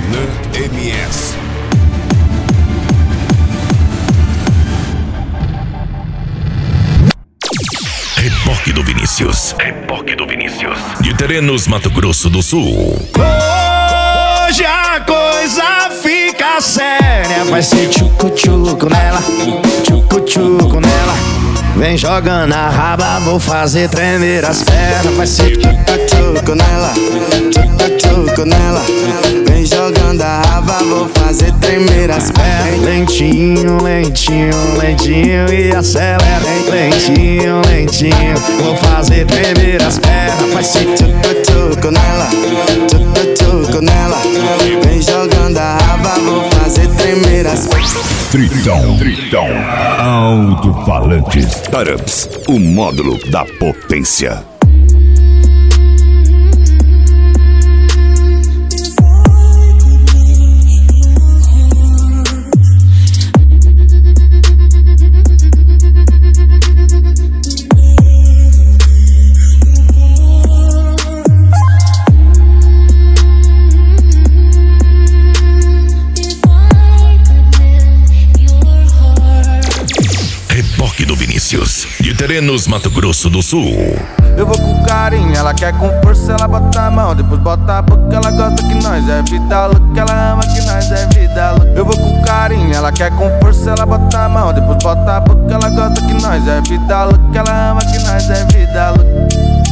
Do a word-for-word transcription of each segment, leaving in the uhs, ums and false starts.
Renan M S. Reboque do Vinícius. Reboque do Vinícius. De Terenos, Mato Grosso do Sul. Hoje a coisa fica séria. Vai ser tchucu-tchucu nela, tchucu-tchucu nela. Vem jogando a raba, vou fazer tremer as pernas. Vai ser tchucu-tchucu nela, tchucu-tchucu nela. Vem jogando a raba, vou fazer tremer as pernas. Lentinho, lentinho, lentinho e acelera. Lentinho, lentinho, vou fazer tremer as pernas. Vai ser tchucu-tchucu nela, tchucu-tchucu nela. Vem jogando a raba, vou fazer tremer as pernas. Tritão, Tritão, alto-falantes. Tarams, o módulo da potência. Reboque do Vinícius, de Terenos, Mato Grosso do Sul. Eu vou com carinho, ela quer com força, ela bota a mão, depois bota a boca, ela gosta que nós é vida louca, ela ama que nós é vida louca. Eu vou com carinho, ela quer com força, ela bota a mão, depois bota a boca, ela gosta que nós é vida louca, ela ama que nós é vida louca.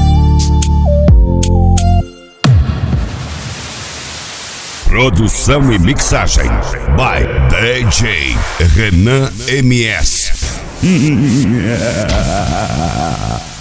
Produção e mixagem by D J Renan M S.